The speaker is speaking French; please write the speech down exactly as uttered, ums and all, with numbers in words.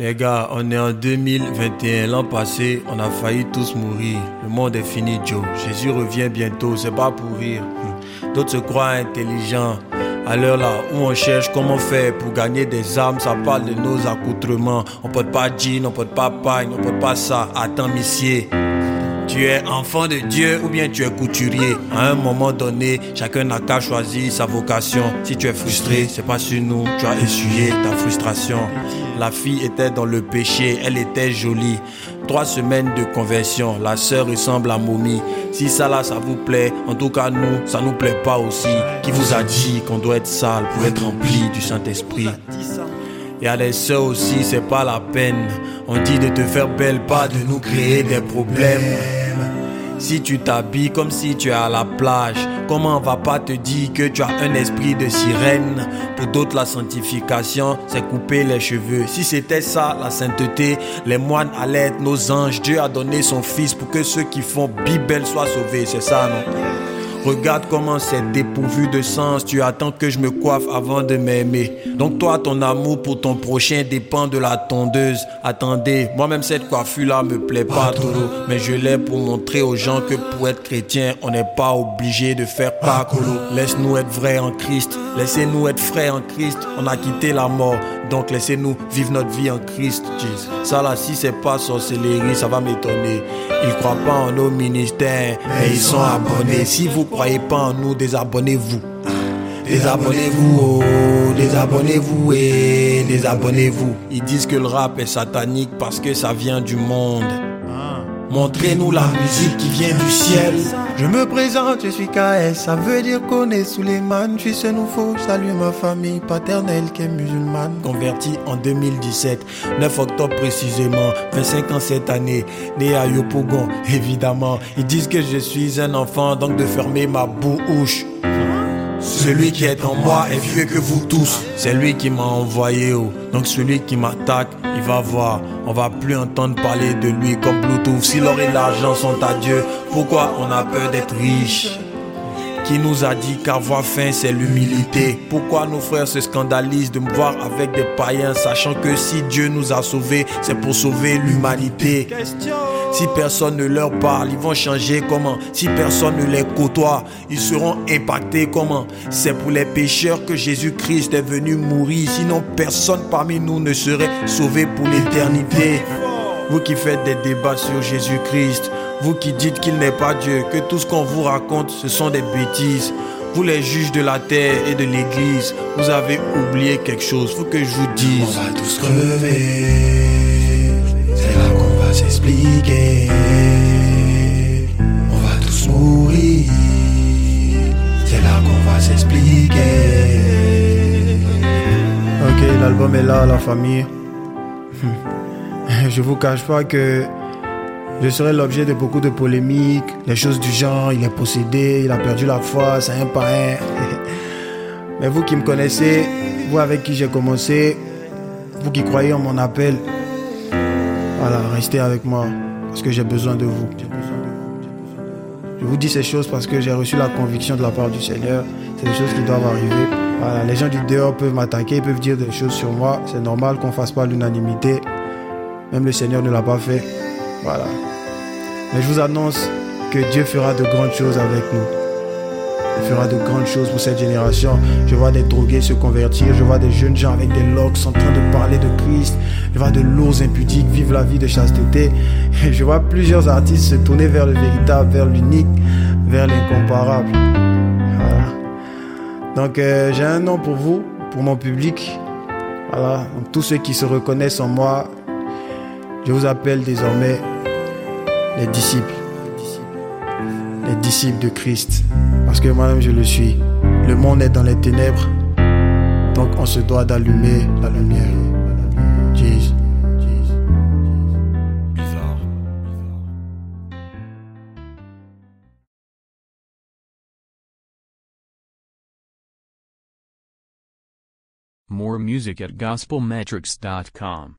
Les gars, on est en deux mille vingt et un. L'an passé, on a failli tous mourir. Le monde est fini, Joe. Jésus revient bientôt, c'est pas pour rire. D'autres se croient intelligents. À l'heure là où on cherche comment faire pour gagner des âmes, ça parle de nos accoutrements. On porte pas jean, on porte pas pagne, on porte pas ça. Attends, monsieur. Tu es enfant de Dieu ou bien tu es couturier. À un moment donné, chacun n'a qu'à choisir sa vocation. Si tu es frustré, c'est pas sur nous, tu as essuyé ta frustration. La fille était dans le péché, elle était jolie. Trois semaines de conversion, la sœur ressemble à momie. Si ça là, ça vous plaît, en tout cas nous, ça nous plaît pas aussi. Qui vous a dit qu'on doit être sale pour être rempli du Saint-Esprit? Il y a des sœurs aussi, c'est pas la peine. On dit de te faire belle, pas de nous créer des problèmes. Si tu t'habilles comme si tu es à la plage, comment on va pas te dire que tu as un esprit de sirène? Pour d'autres, la sanctification, c'est couper les cheveux. Si c'était ça, la sainteté, les moines allaient être nos anges. Dieu a donné son fils pour que ceux qui font Bible soient sauvés, c'est ça, non? Regarde comment c'est dépourvu de sens. Tu attends que je me coiffe avant de m'aimer. Donc toi, ton amour pour ton prochain dépend de la tondeuse. Attendez, moi-même cette coiffure-là me plaît pas trop. Mais je l'ai pour montrer aux gens que pour être chrétien, on n'est pas obligé de faire parcolo. Laisse-nous être vrais en Christ. Laissez-nous être frais en Christ. On a quitté la mort, donc laissez-nous vivre notre vie en Christ. Jesus. Ça là, si c'est pas sorcellerie, ça va m'étonner. Ils croient pas en nos ministères, mais ils sont abonnés. Si vous croyez pas en nous, désabonnez-vous. Désabonnez-vous, oh, désabonnez-vous et désabonnez-vous. Ils disent que le rap est satanique parce que ça vient du monde. Montrez-nous la musique qui vient du ciel. Je me présente, je suis K S, ça veut dire qu'on est sous les mannes. Je suis ce nouveau, salut ma famille paternelle qui est musulmane. Converti en deux mille dix-sept, neuf octobre précisément, vingt-cinq ans cette année, né à Yopougon, évidemment. Ils disent que je suis un enfant, donc de fermer ma bouche. Celui qui est en moi est vieux que vous tous. C'est lui qui m'a envoyé, oh. Donc celui qui m'attaque, il va voir. On va plus entendre parler de lui comme Bluetooth. Si l'or et l'argent sont à Dieu, pourquoi on a peur d'être riche? Qui nous a dit qu'avoir faim c'est l'humilité? Pourquoi nos frères se scandalisent de me voir avec des païens, sachant que si Dieu nous a sauvés, c'est pour sauver l'humanité? Si personne ne leur parle, ils vont changer comment? Si personne ne les côtoie, ils seront impactés comment? C'est pour les pécheurs que Jésus-Christ est venu mourir. Sinon personne parmi nous ne serait sauvé pour l'éternité. Vous qui faites des débats sur Jésus-Christ, vous qui dites qu'il n'est pas Dieu, que tout ce qu'on vous raconte ce sont des bêtises. Vous les juges de la terre et de l'église, vous avez oublié quelque chose, faut que je vous dise. On va tous crever, c'est là qu'on va s'expliquer. On va tous mourir, c'est là qu'on va s'expliquer. Ok, l'album est là, la famille. Je vous cache pas que je serai l'objet de beaucoup de polémiques, les choses du genre, il est possédé, il a perdu la foi, c'est un pas un. Mais vous qui me connaissez, vous avec qui j'ai commencé, vous qui croyez en mon appel, voilà, restez avec moi, parce que j'ai besoin de vous. Je vous dis ces choses parce que j'ai reçu la conviction de la part du Seigneur, c'est des choses qui doivent arriver. Voilà, les gens du dehors peuvent m'attaquer, peuvent dire des choses sur moi, c'est normal qu'on ne fasse pas l'unanimité, même le Seigneur ne l'a pas fait. Voilà. Mais je vous annonce que Dieu fera de grandes choses avec nous. Il fera de grandes choses pour cette génération. Je vois des drogués se convertir. Je vois des jeunes gens avec des locks en train de parler de Christ. Je vois de lourds impudiques vivre la vie de chasteté. Et je vois plusieurs artistes se tourner vers le véritable, vers l'unique, vers l'incomparable. Voilà. Donc euh, j'ai un nom pour vous, pour mon public. Voilà. Donc, tous ceux qui se reconnaissent en moi, je vous appelle désormais les disciples, les disciples de Christ, parce que moi-même je le suis. Le monde est dans les ténèbres, donc on se doit d'allumer la lumière. Jesus. Bizarre. More music at gospel metrics dot com.